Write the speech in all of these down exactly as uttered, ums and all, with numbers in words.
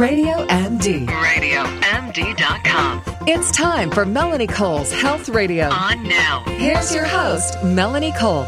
Radio M D. radio M D dot com. It's time for Melanie Cole's Health Radio. On now. Here's your host, Melanie Cole.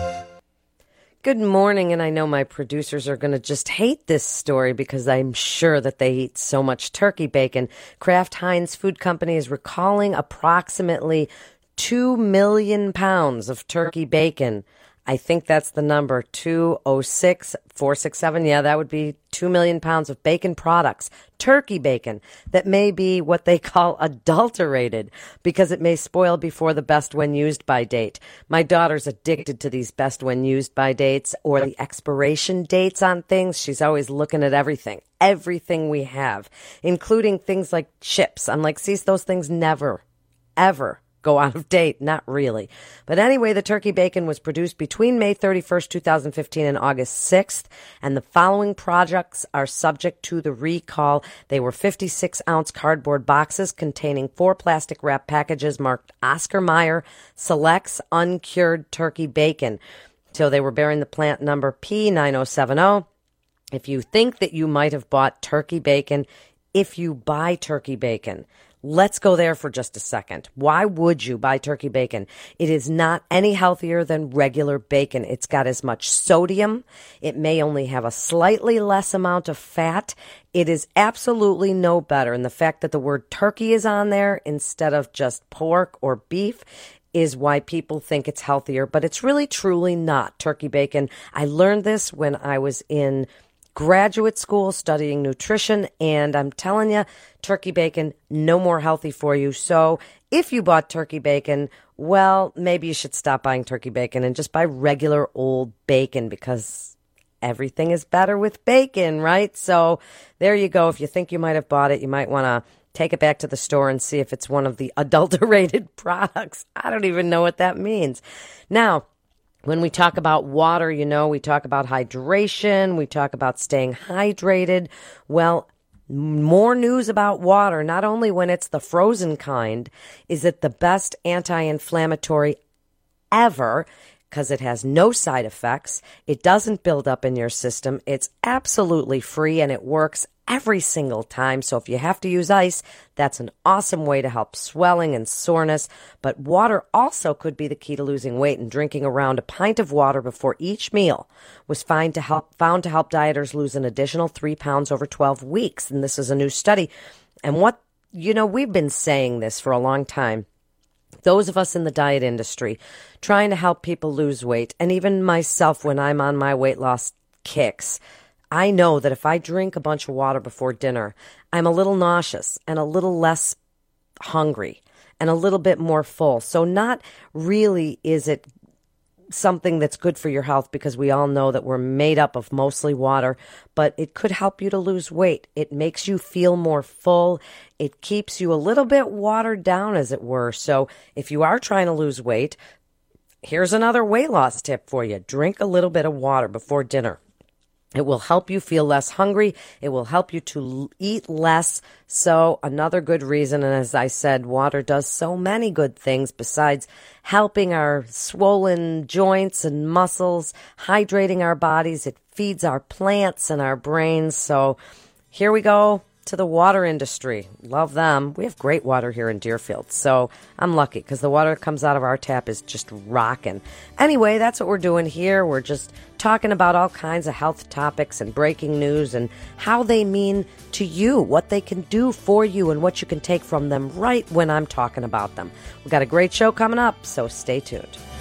Good morning, and I know my producers are going to just hate this story because I'm sure that they eat so much turkey bacon. Kraft Heinz Food Company is recalling approximately two million pounds of turkey bacon. I think that's the number, two oh six four six seven. Yeah, that would be two million pounds of bacon products, turkey bacon, that may be what they call adulterated because it may spoil before the best when used by date. My daughter's addicted to these best when used by dates or the expiration dates on things. She's always looking at everything, everything we have, including things like chips. I'm like, see, those things never, ever go out of date. Not really. But anyway, the turkey bacon was produced between May thirty-first, twenty fifteen and August sixth, and the following products are subject to the recall. They were fifty-six ounce cardboard boxes containing four plastic wrap packages marked Oscar Mayer Selects Uncured Turkey Bacon. So they were bearing the plant number P nine oh seven oh. If you think that you might have bought turkey bacon, if you buy turkey bacon, let's go there for just a second. Why would you buy turkey bacon? It is not any healthier than regular bacon. It's got as much sodium. It may only have a slightly less amount of fat. It is absolutely no better. And the fact that the word turkey is on there instead of just pork or beef is why people think it's healthier, but it's really truly not. Turkey bacon, I learned this when I was in graduate school studying nutrition, and I'm telling you, turkey bacon, no more healthy for you. So if you bought turkey bacon, well, maybe you should stop buying turkey bacon and just buy regular old bacon because everything is better with bacon, right? So there you go. If you think you might have bought it, you might want to take it back to the store and see if it's one of the adulterated products. I don't even know what that means. Now, when we talk about water, you know, we talk about hydration, we talk about staying hydrated. Well, more news about water, not only when it's the frozen kind, is it the best anti-inflammatory ever because it has no side effects. It doesn't build up in your system. It's absolutely free and it works every single time. So if you have to use ice, that's an awesome way to help swelling and soreness. But water also could be the key to losing weight, and drinking around a pint of water before each meal was found to help, found to help dieters lose an additional three pounds over twelve weeks. And this is a new study. And what, you know, we've been saying this for a long time. Those of us in the diet industry trying to help people lose weight, and even myself when I'm on my weight loss kicks, I know that if I drink a bunch of water before dinner, I'm a little nauseous and a little less hungry and a little bit more full. So not really is it something that's good for your health because we all know that we're made up of mostly water, but it could help you to lose weight. It makes you feel more full. It keeps you a little bit watered down, as it were. So if you are trying to lose weight, here's another weight loss tip for you. Drink a little bit of water before dinner. It will help you feel less hungry. It will help you to eat less. So another good reason, and as I said, water does so many good things besides helping our swollen joints and muscles, hydrating our bodies. It feeds our plants and our brains. So here we go to the water industry. Love them. We have great water here in Deerfield. So I'm lucky because the water that comes out of our tap is just rocking. Anyway, that's what we're doing here. We're just talking about all kinds of health topics and breaking news and how they mean to you, what they can do for you, and what you can take from them right when I'm talking about them. We've got a great show coming up, so stay tuned.